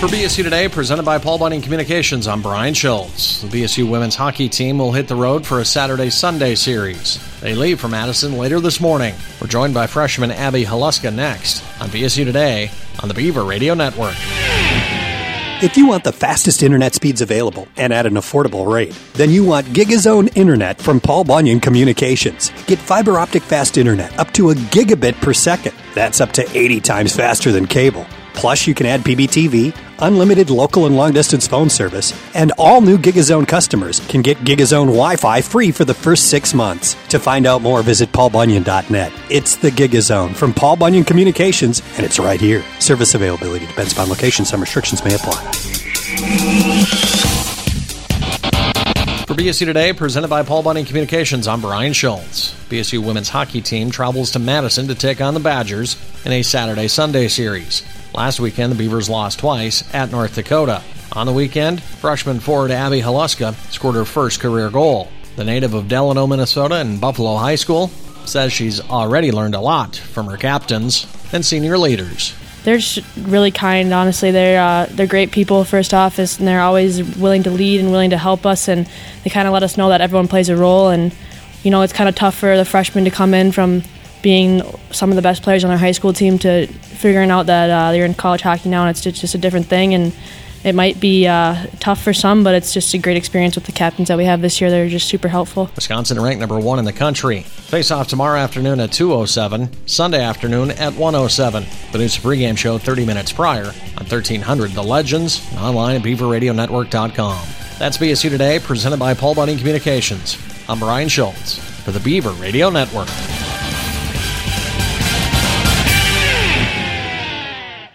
For BSU Today, presented by Paul Bunyan Communications, I'm Brian Schultz. The BSU women's hockey team will hit the road for a Saturday-Sunday series. They leave for Madison later this morning. We're joined by freshman Abby Haluska next on BSU Today on the Beaver Radio Network. If you want the fastest internet speeds available and at an affordable rate, then you want GigaZone Internet from Paul Bunyan Communications. Get fiber optic fast internet up to a gigabit per second. That's up to 80 times faster than cable. Plus, you can add PBTV, unlimited local and long-distance phone service, and all new GigaZone customers can get GigaZone Wi-Fi free for the first 6 months. To find out more, visit paulbunyan.net. It's the GigaZone from Paul Bunyan Communications, and it's right here. Service availability depends upon location. Some restrictions may apply. For BSU Today, presented by Paul Bunyan Communications, I'm Brian Schultz. BSU women's hockey team travels to Madison to take on the Badgers in a Saturday-Sunday series. Last weekend, the Beavers lost twice at North Dakota. On the weekend, freshman forward Abby Haluska scored her first career goal. The native of Delano, Minnesota and Buffalo High School says she's already learned a lot from her captains and senior leaders. They're just really kind, honestly. They're great people, first off, and they're always willing to lead and willing to help us, and they kind of let us know that everyone plays a role. And, you know, it's kind of tough for the freshmen to come in from being some of the best players on their high school team to figuring out that they're in college hockey now, and it's just a different thing. And it might be tough for some, but it's just a great experience with the captains that we have this year. They're just super helpful. Wisconsin ranked number 1 in the country. Face-off tomorrow afternoon at 2:07, Sunday afternoon at 1:07. The news pregame show 30 minutes prior on 1300 The Legends and online at BeaverRadioNetwork.com. That's BSU Today, presented by Paul Bunyan Communications. I'm Brian Schultz for the Beaver Radio Network.